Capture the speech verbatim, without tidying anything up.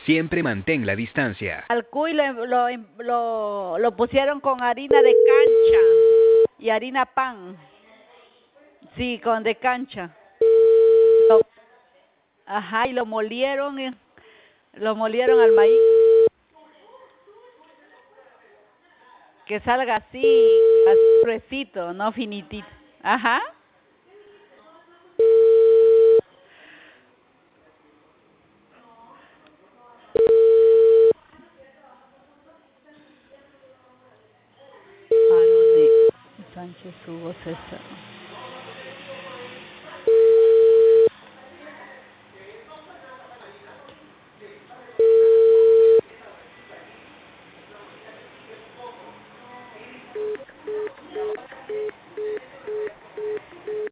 Siempre mantén la distancia. Al cuy lo, lo, lo, lo pusieron con harina de cancha y harina pan. Sí, con de cancha. Lo- ajá, y lo molieron, eh, lo molieron al maíz. Que salga así, así gruesito, no finitito. Ajá. Aaron de Sánchez Hugo César.